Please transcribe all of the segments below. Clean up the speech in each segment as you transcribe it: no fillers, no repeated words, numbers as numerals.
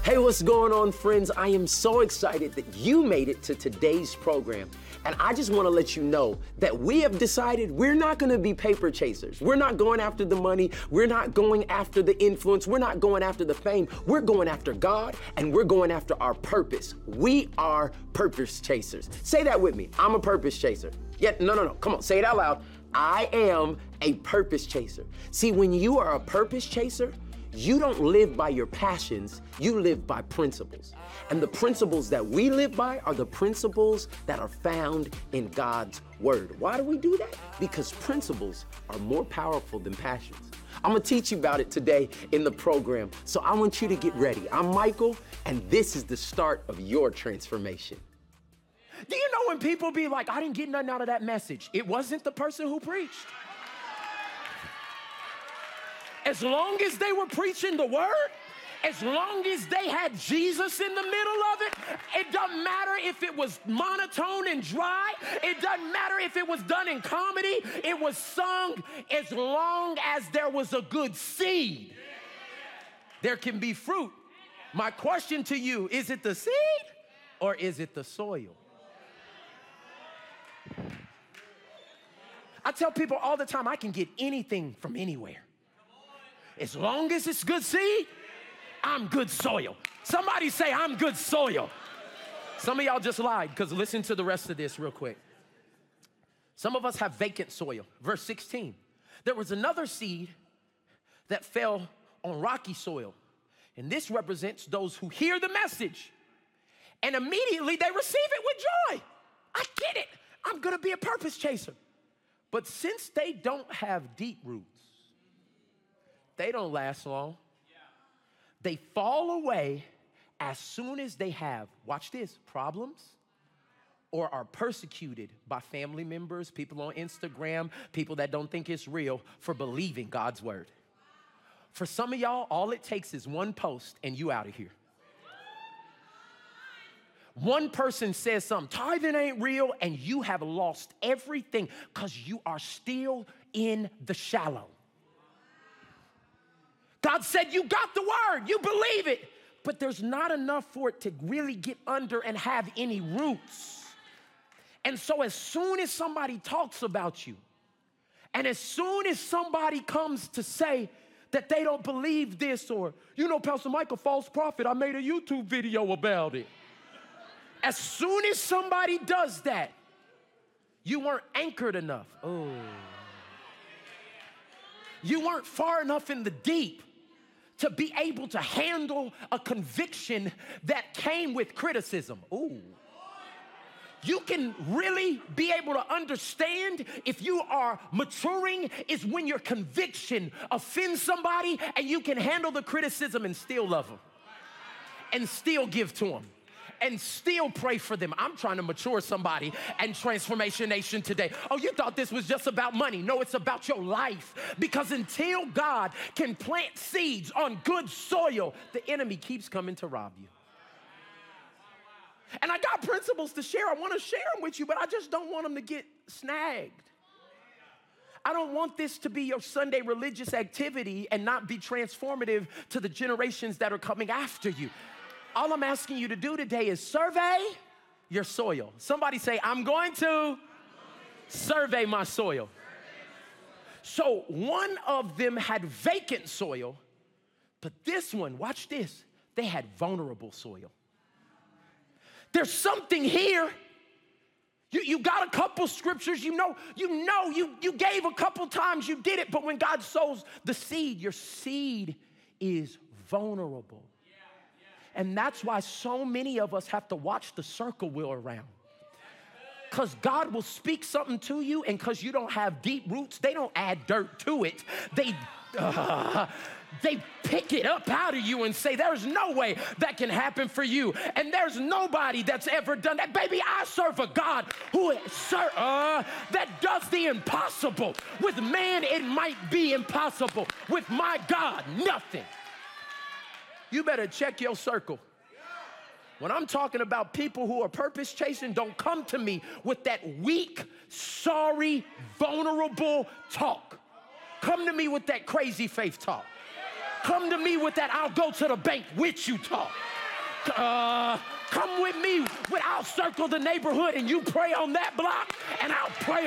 Hey, what's going on, friends? I am so excited that you made it to today's program. And I just want to let you know that we have decided we're not going to be paper chasers. We're not going after the money. We're not going after the influence. We're not going after the fame. We're going after God, and we're going after our purpose. We are purpose chasers. Say that with me. I'm a purpose chaser. Yeah, no. Come on, say it out loud. I am a purpose chaser. See, when you are a purpose chaser, you don't live by your passions, you live by principles. And the principles that we live by are the principles that are found in God's word. Why do we do that? Because principles are more powerful than passions. I'm gonna teach you about it today in the program, so I want you to get ready. I'm Michael, and this is the start of your transformation. Do you know when people be like, I didn't get nothing out of that message? It wasn't the person who preached. As long as they were preaching the word, as long as they had Jesus in the middle of it, it doesn't matter if it was monotone and dry. It doesn't matter if it was done in comedy. It was sung as long as there was a good seed. There can be fruit. My question to you, is it the seed or is it the soil? I tell people all the time, I can get anything from anywhere. As long as it's good seed, I'm good soil. Somebody say, I'm good soil. Some of y'all just lied, because listen to the rest of this real quick. Some of us have vacant soil. Verse 16, there was another seed that fell on rocky soil. And this represents those who hear the message, and immediately they receive it with joy. I get it. I'm going to be a purpose chaser. But since they don't have deep roots, they don't last long. They fall away as soon as they have, watch this, problems or are persecuted by family members, people on Instagram, people that don't think it's real for believing God's word. For some of y'all, all it takes is one post and you out of here. One person says something, tithing ain't real, and you have lost everything because you are still in the shallow. God said, you got the word, you believe it, but there's not enough for it to really get under and have any roots. And so as soon as somebody talks about you, and as soon as somebody comes to say that they don't believe this, or, you know, Pastor Michael, false prophet, I made a YouTube video about it. As soon as somebody does that, you weren't anchored enough. Oh. You weren't far enough in the deep to be able to handle a conviction that came with criticism. Ooh. You can really be able to understand if you are maturing is when your conviction offends somebody and you can handle the criticism and still love them and still give to them and still pray for them. I'm trying to mature somebody and Transformation Nation today. Oh, you thought this was just about money. No, it's about your life. Because until God can plant seeds on good soil, the enemy keeps coming to rob you. And I got principles to share. I want to share them with you, but I just don't want them to get snagged. I don't want this to be your Sunday religious activity and not be transformative to the generations that are coming after you. All I'm asking you to do today is survey your soil. Somebody say, I'm going to survey my soil. So one of them had vacant soil, but this one, watch this, they had vulnerable soil. There's something here. You got a couple scriptures, you gave a couple times, you did it, but when God sows the seed, your seed is vulnerable. And that's why so many of us have to watch the circle wheel around. Because God will speak something to you, and because you don't have deep roots, they don't add dirt to it. They pick it up out of you and say, there's no way that can happen for you. And there's nobody that's ever done that. Baby, I serve a God who that does the impossible. With man, it might be impossible. With my God, nothing. You better check your circle. When I'm talking about people who are purpose chasing, don't come to me with that weak, sorry, vulnerable talk. Come to me with that crazy faith talk. Come to me with that I'll go to the bank with you talk. Come with me. I'll circle the neighborhood and you pray on that block and I'll pray.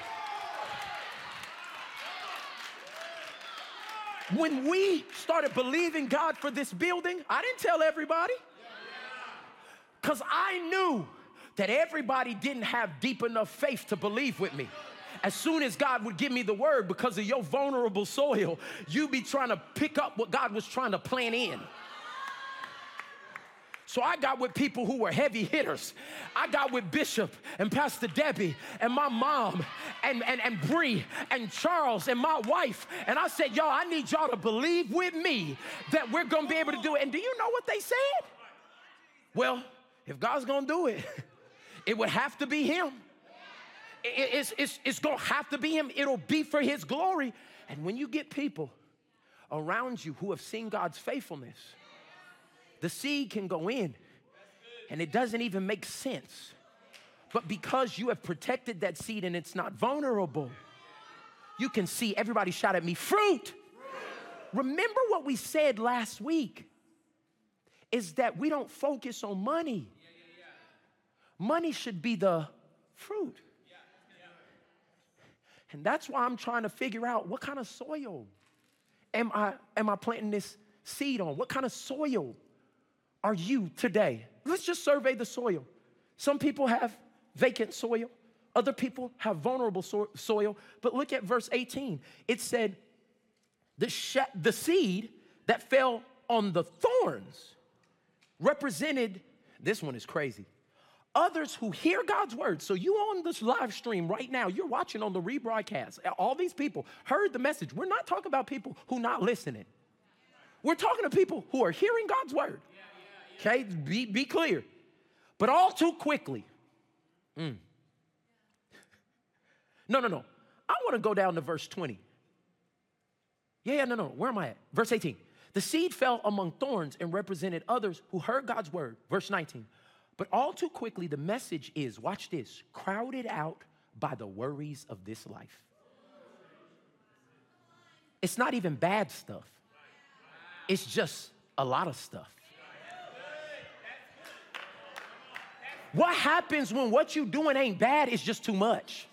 When we started believing God for this building, I didn't tell everybody. Because I knew that everybody didn't have deep enough faith to believe with me. As soon as God would give me the word, because of your vulnerable soil, you be trying to pick up what God was trying to plant in. So I got with people who were heavy hitters. I got with Bishop and Pastor Debbie and my mom and Bree and Charles and my wife. And I said, y'all, I need y'all to believe with me that we're going to be able to do it. And do you know what they said? Well, if God's going to do it, it would have to be him. It's going to have to be him. It'll be for his glory. And when you get people around you who have seen God's faithfulness, the seed can go in and it doesn't even make sense. But because you have protected that seed and it's not vulnerable, you can see. Everybody shout at me, fruit. Remember what we said last week is that we don't focus on money. Money should be the fruit. And that's why I'm trying to figure out what kind of soil am I planting this seed on? What kind of soil are you today? Let's just survey the soil. Some people have vacant soil. Other people have vulnerable soil. But look at verse 18. It said, the seed that fell on the thorns represented, this one is crazy, others who hear God's word. So you on this live stream right now, you're watching on the rebroadcast. All these people heard the message. We're not talking about people who not listening. We're talking to people who are hearing God's word. Okay, be clear. But all too quickly. No. I want to go down to verse 20. No. Where am I at? Verse 18. The seed fell among thorns and represented others who heard God's word. Verse 19. But all too quickly, the message is, watch this, crowded out by the worries of this life. It's not even bad stuff. It's just a lot of stuff. What happens when what you doing ain't bad, it's just too much?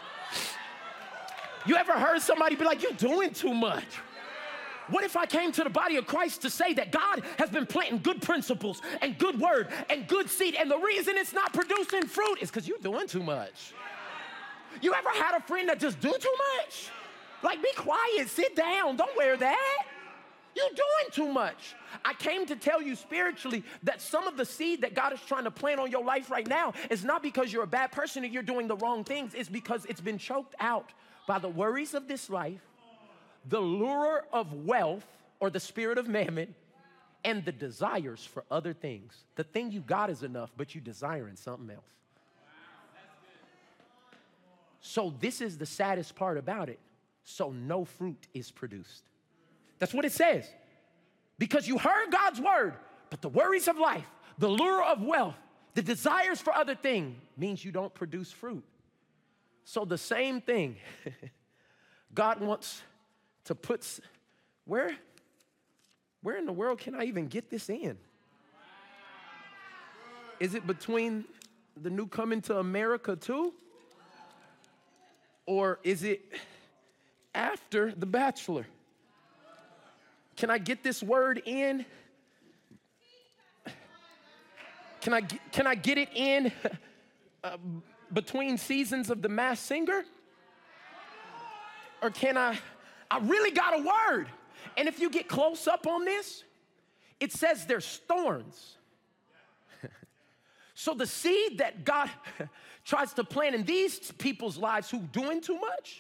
You ever heard somebody be like, you're doing too much? What if I came to the body of Christ to say that God has been planting good principles and good word and good seed, and the reason it's not producing fruit is because you're doing too much? You ever had a friend that just do too much? Like, be quiet, sit down, don't wear that. You're doing too much. I came to tell you spiritually that some of the seed that God is trying to plant on your life right now is not because you're a bad person and you're doing the wrong things. It's because it's been choked out by the worries of this life, the lure of wealth or the spirit of mammon, and the desires for other things. The thing you got is enough, but you desiring something else. So this is the saddest part about it. So no fruit is produced. That's what it says. Because you heard God's word, but the worries of life, the lure of wealth, the desires for other things means you don't produce fruit. So the same thing, God wants to put, where in the world can I even get this in? Is it between the new Coming to America too? Or is it after The Bachelor? Can I get this word in? Can I get it in between seasons of The Masked Singer? Or can I really got a word. And if you get close up on this, it says there's thorns. So the seed that God tries to plant in these people's lives who doing too much,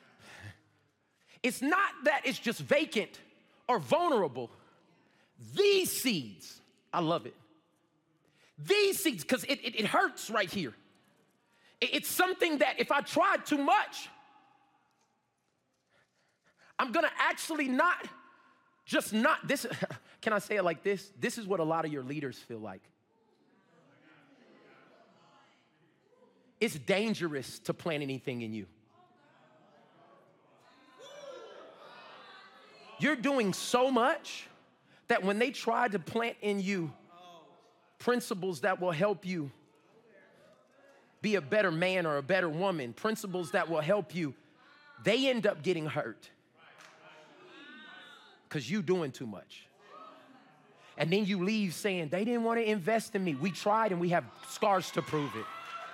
it's not that it's just vacant or vulnerable. These seeds, I love it. These seeds, because it hurts right here. It's something that if I tried too much, I'm gonna actually not this. Can I say it like this? This is what a lot of your leaders feel like. It's dangerous to plant anything in you. You're doing so much that when they try to plant in you principles that will help you be a better man or a better woman, principles that will help you, they end up getting hurt because you doing too much. And then you leave saying, they didn't want to invest in me. We tried and we have scars to prove it.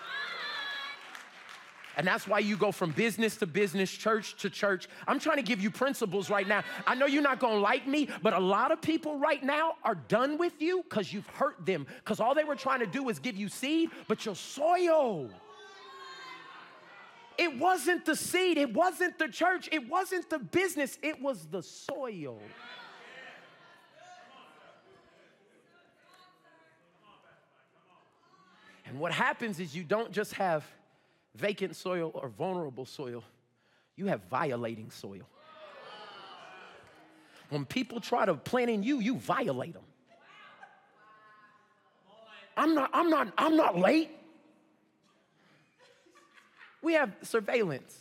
And that's why you go from business to business, church to church. I'm trying to give you principles right now. I know you're not gonna like me, but a lot of people right now are done with you because you've hurt them. Because all they were trying to do was give you seed, but your soil. It wasn't the seed, it wasn't the church, it wasn't the business, it was the soil. And what happens is you don't just have vacant soil or vulnerable soil, you have violating soil. When people try to plant in you, you violate them. I'm not late. We have surveillance.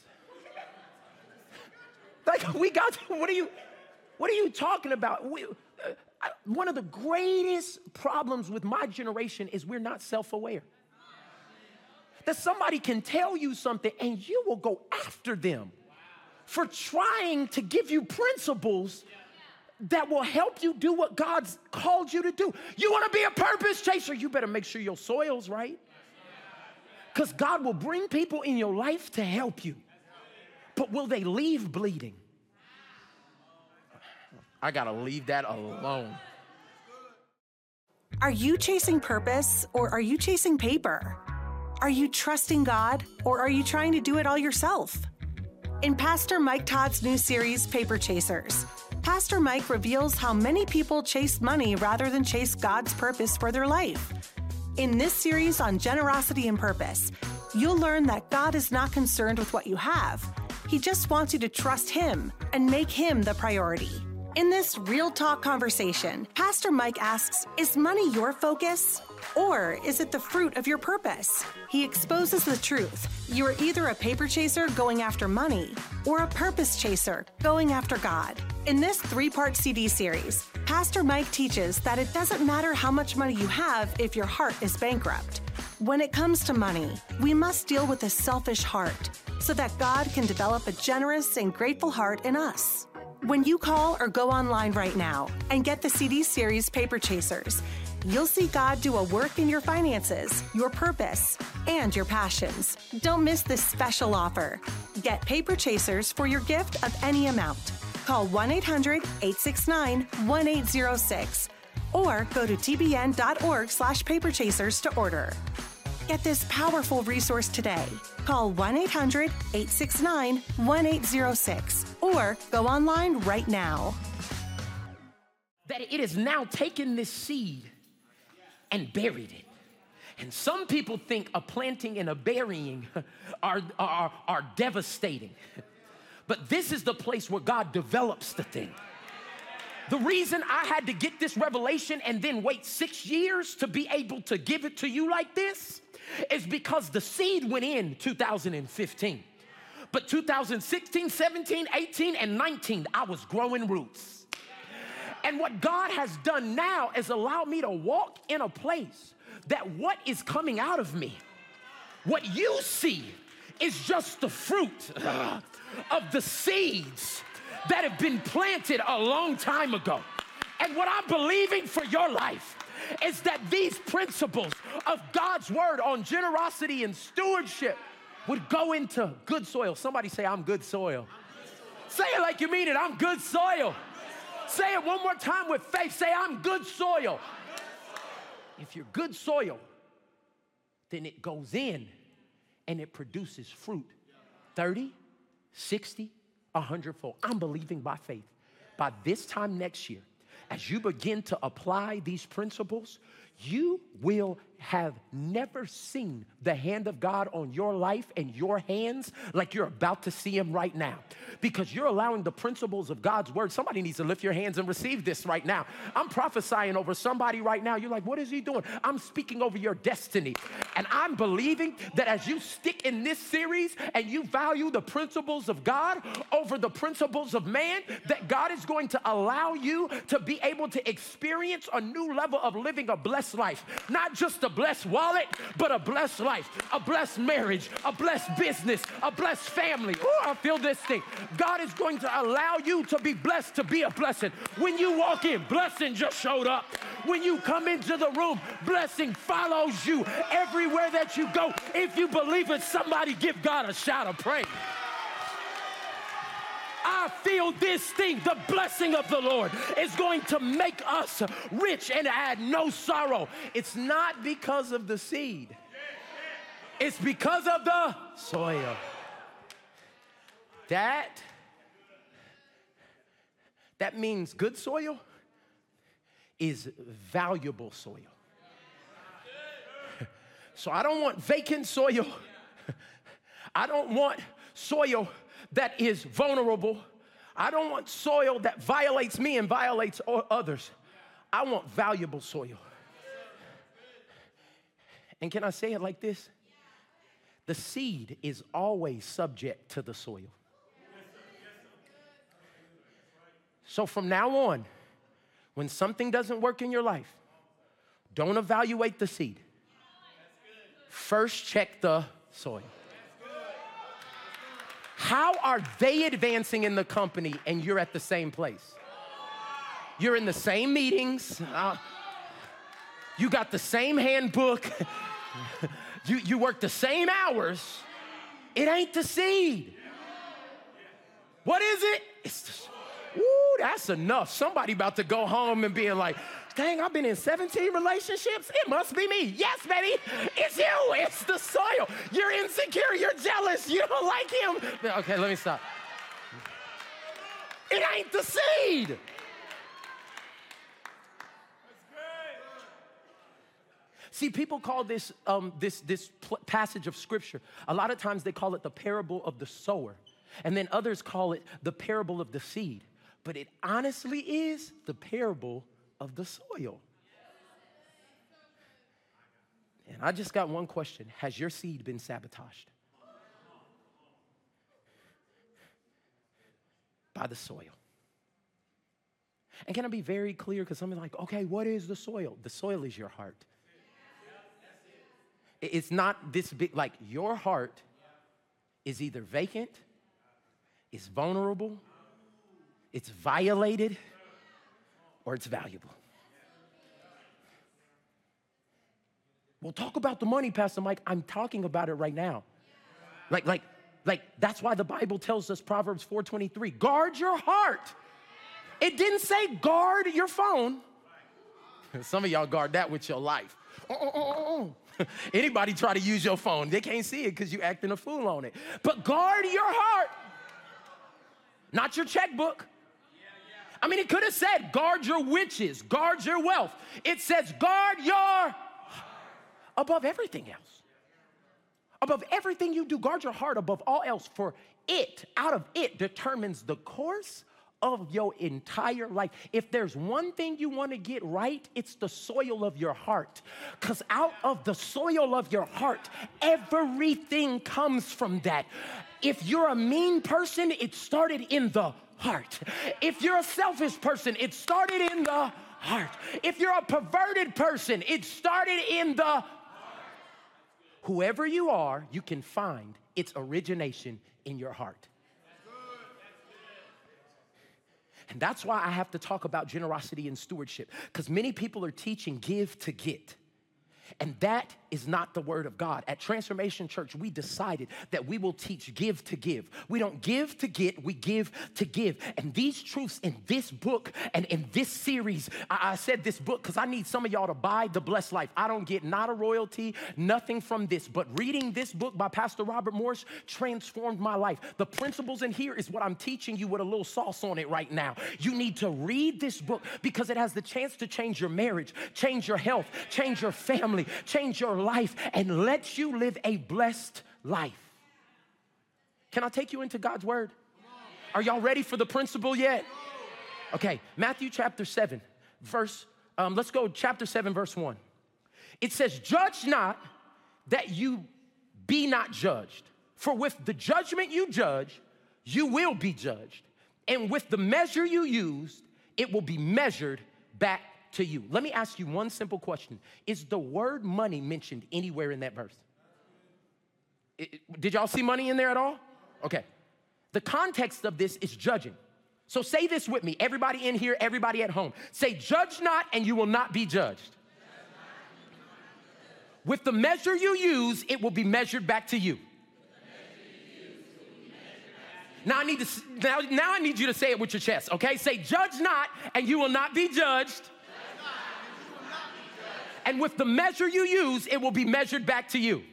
Like we got, what are you talking about? One of the greatest problems with my generation is we're not self-aware. That somebody can tell you something and you will go after them for trying to give you principles that will help you do what God's called you to do. You want to be a purpose chaser, you better make sure your soil's right. Because God will bring people in your life to help you. But will they leave bleeding? I got to leave that alone. Are you chasing purpose or are you chasing paper? Are you trusting God or are you trying to do it all yourself? In Pastor Mike Todd's new series, Paper Chasers, Pastor Mike reveals how many people chase money rather than chase God's purpose for their life. In this series on generosity and purpose, you'll learn that God is not concerned with what you have. He just wants you to trust Him and make Him the priority. In this real talk conversation, Pastor Mike asks, is money your focus? Or is it the fruit of your purpose? He exposes the truth. You are either a paper chaser going after money or a purpose chaser going after God. In this 3-part CD series, Pastor Mike teaches that it doesn't matter how much money you have if your heart is bankrupt. When it comes to money, we must deal with a selfish heart so that God can develop a generous and grateful heart in us. When you call or go online right now and get the CD series Paper Chasers, you'll see God do a work in your finances, your purpose, and your passions. Don't miss this special offer. Get Paper Chasers for your gift of any amount. Call 1-800-869-1806 or go to tbn.org/paperchasers to order. Get this powerful resource today. Call 1-800-869-1806 or go online right now. That it has now taken this seed and buried it. And some people think a planting and a burying are devastating. But this is the place where God develops the thing. The reason I had to get this revelation and then wait 6 years to be able to give it to you like this is because the seed went in 2015. But 2016, 17, 18, and 19, I was growing roots. And what God has done now is allow me to walk in a place that what is coming out of me, what you see is just the fruit of the seeds that have been planted a long time ago. And what I'm believing for your life is that these principles of God's word on generosity and stewardship would go into good soil. Somebody say, I'm good soil. Say it like you mean it. I'm good soil. Say it one more time with faith. Say, I'm good soil. If you're good soil, then it goes in and it produces fruit. 30, 60, 100-fold. I'm believing by faith. By this time next year, as you begin to apply these principles, you will have never seen the hand of God on your life and your hands like you're about to see Him right now. Because you're allowing the principles of God's word. Somebody needs to lift your hands and receive this right now. I'm prophesying over somebody right now. You're like, what is he doing? I'm speaking over your destiny. And I'm believing that as you stick in this series and you value the principles of God over the principles of man, that God is going to allow you to be able to experience a new level of living a blessed blessed life. Not just a blessed wallet, but a blessed life, a blessed marriage, a blessed business, a blessed family. Oh, I feel this thing. God is going to allow you to be blessed to be a blessing. When you walk in, blessing just showed up. When you come into the room, blessing follows you everywhere that you go. If you believe it, somebody give God a shout of praise. I feel this thing, the blessing of the Lord is going to make us rich and add no sorrow. It's not because of the seed. It's because of the soil. That means good soil is valuable soil. So I don't want vacant soil. I don't want soil that is vulnerable. I don't want soil that violates me and violates others. I want valuable soil. And can I say it like this? The seed is always subject to the soil. So from now on, when something doesn't work in your life, don't evaluate the seed. First, check the soil. How are they advancing in the company and you're at the same place? You're in the same meetings. You got the same handbook. You work the same hours. It ain't the seed. What is it? It's the soil. Ooh, that's enough. Somebody about to go home and being like, dang, I've been in 17 relationships. It must be me. Yes, baby, it's you. It's the soil. You're insecure. You're jealous. You don't like him. Okay, let me stop. It ain't the seed. See, people call this passage of Scripture, a lot of times they call it the parable of the sower. And then others call it the parable of the seed. But it honestly is the parable of the soil. And I just got one question. Has your seed been sabotaged by the soil? And can I be very clear? Because somebody's like, okay, what is the soil? The soil is your heart. It's not this big, like your heart is either vacant, it's vulnerable, it's violated, or it's valuable. We'll talk about the money, Pastor Mike. I'm talking about it right now. Like that's why the Bible tells us, Proverbs 4:23, guard your heart. It didn't say guard your phone. Some of y'all guard that with your life. Anybody try to use your phone, they can't see it because you acting a fool on it. But guard your heart, not your checkbook. I mean, it could have said, guard your witches, guard your wealth. It says, guard your heart above everything else. Above everything you do, guard your heart above all else, for it, out of it, determines the course of your entire life. If there's one thing you want to get right, it's the soil of your heart. Because out of the soil of your heart, everything comes from that. If you're a mean person, it started in the heart. If you're a selfish person, it started in the heart. If you're a perverted person, it started in the heart. Whoever you are, you can find its origination in your heart. And that's why I have to talk about generosity and stewardship, because many people are teaching give to get. And that is not the word of God. At Transformation Church, we decided that we will teach give to give. We don't give to get, we give to give. And these truths in this book and in this series, I said this book because I need some of y'all to buy The Blessed Life. I don't get not a royalty, nothing from this. But reading this book by Pastor Robert Morris transformed my life. The principles in here is what I'm teaching you with a little sauce on it right now. You need to read this book because it has the chance to change your marriage, change your health, change your family, change your life, and let you live a blessed life. Can I take you into God's word? Are y'all ready for the principle yet? Okay, Matthew chapter 7, let's go chapter 7, verse 1. It says, judge not that you be not judged. For with the judgment you judge, you will be judged. And with the measure you use, it will be measured back to you. Let me ask you one simple question. Is the word money mentioned anywhere in that verse? Did y'all see money in there at all? Okay. The context of this is judging. So say this with me, everybody in here, everybody at home. Say, judge not and you will not be judged. With the measure you use, it will be measured back to you. Now I need you to say it with your chest, okay? Say, judge not and you will not be judged. And with the measure you use, it will be measured back to you.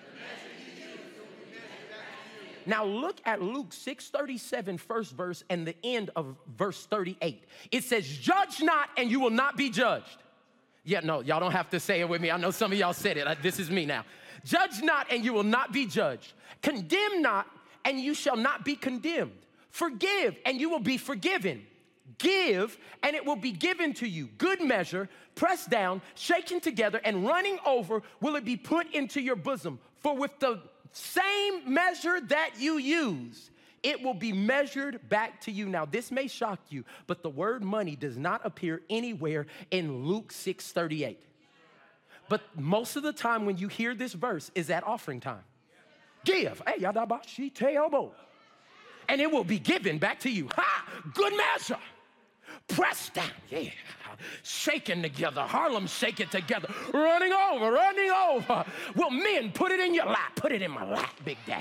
Now look at Luke 6:37, first verse, and the end of verse 38. It says, judge not and you will not be judged. Yeah, no, y'all don't have to say it with me. I know some of y'all said it. This is me now. Judge not and you will not be judged. Condemn not and you shall not be condemned. Forgive and you will be forgiven. Give and it will be given to you. Good measure, pressed down, shaken together, and running over will it be put into your bosom. For with the same measure that you use, it will be measured back to you. Now, this may shock you, but the word money does not appear anywhere in Luke 6:38. But most of the time when you hear this verse is at offering time. Give, and it will be given back to you. Ha! Good measure. Pressed down, yeah, shaking together, Harlem shake it together, running over. Well, men, put it in your lap, put it in my lap, Big Daddy.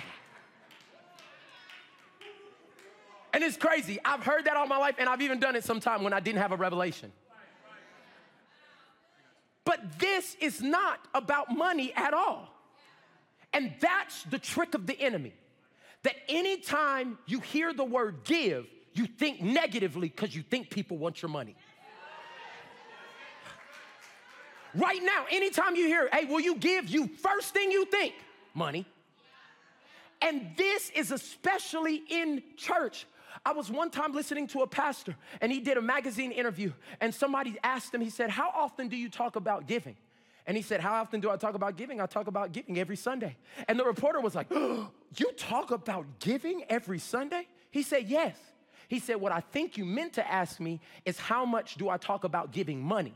And it's crazy, I've heard that all my life, and I've even done it sometime when I didn't have a revelation. But this is not about money at all. And that's the trick of the enemy, that anytime you hear the word give, you think negatively because you think people want your money. Right now, anytime you hear, hey, will you give? You first thing you think, money. And this is especially in church. I was one time listening to a pastor, and he did a magazine interview, and somebody asked him, he said, how often do you talk about giving? And he said, how often do I talk about giving? I talk about giving every Sunday. And the reporter was like, oh, you talk about giving every Sunday? He said, yes. He said, what I think you meant to ask me is how much do I talk about giving money?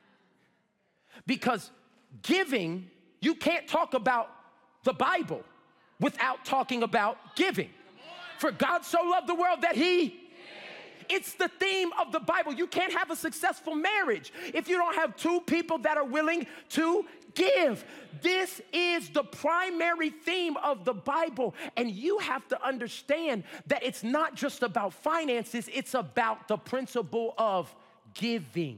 Because giving, you can't talk about the Bible without talking about giving. For God so loved the world that he, it's the theme of the Bible. You can't have a successful marriage if you don't have two people that are willing to give. This is the primary theme of the Bible, and you have to understand that it's not just about finances, it's about the principle of giving.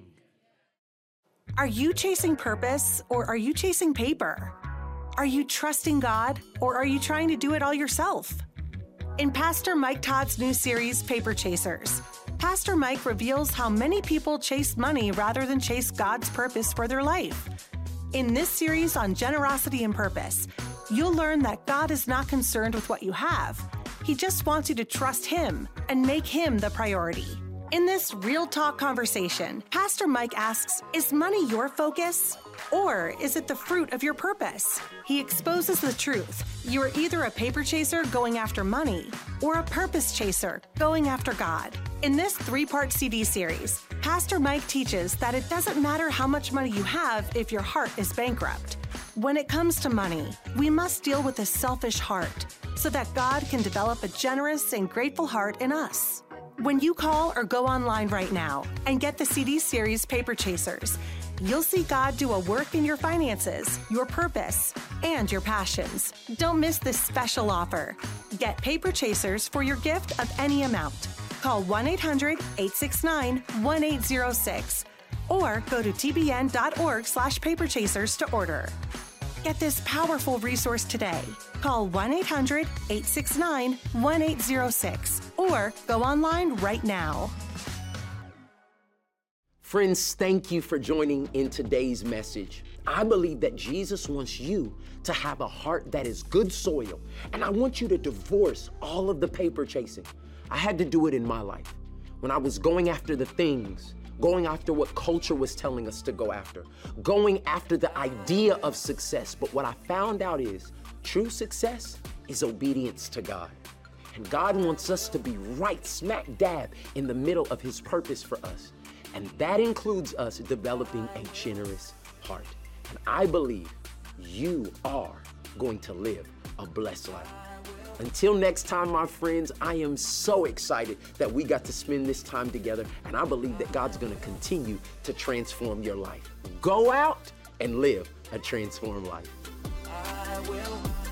Are you chasing purpose or are you chasing paper? Are you trusting God or are you trying to do it all yourself? In Pastor Mike Todd's new series, Paper Chasers, Pastor Mike reveals how many people chase money rather than chase God's purpose for their life. In this series on generosity and purpose, you'll learn that God is not concerned with what you have. He just wants you to trust Him and make Him the priority. In this real talk conversation, Pastor Mike asks, is money your focus? Or is it the fruit of your purpose? He exposes the truth. You are either a paper chaser going after money or a purpose chaser going after God. In this 3-part CD series, Pastor Mike teaches that it doesn't matter how much money you have if your heart is bankrupt. When it comes to money, we must deal with a selfish heart so that God can develop a generous and grateful heart in us. When you call or go online right now and get the CD series Paper Chasers, you'll see God do a work in your finances, your purpose, and your passions. Don't miss this special offer. Get Paper Chasers for your gift of any amount. Call 1-800-869-1806 or go to tbn.org/paperchasers to order. Get this powerful resource today. Call 1-800-869-1806 or go online right now. Friends, thank you for joining in today's message. I believe that Jesus wants you to have a heart that is good soil, and I want you to divorce all of the paper chasing. I had to do it in my life when I was going after the things, going after what culture was telling us to go after, going after the idea of success. But what I found out is true success is obedience to God. And God wants us to be right smack dab in the middle of His purpose for us. And that includes us developing a generous heart. And I believe you are going to live a blessed life. Until next time, my friends, I am so excited that we got to spend this time together, and I believe that God's gonna continue to transform your life. Go out and live a transformed life. I will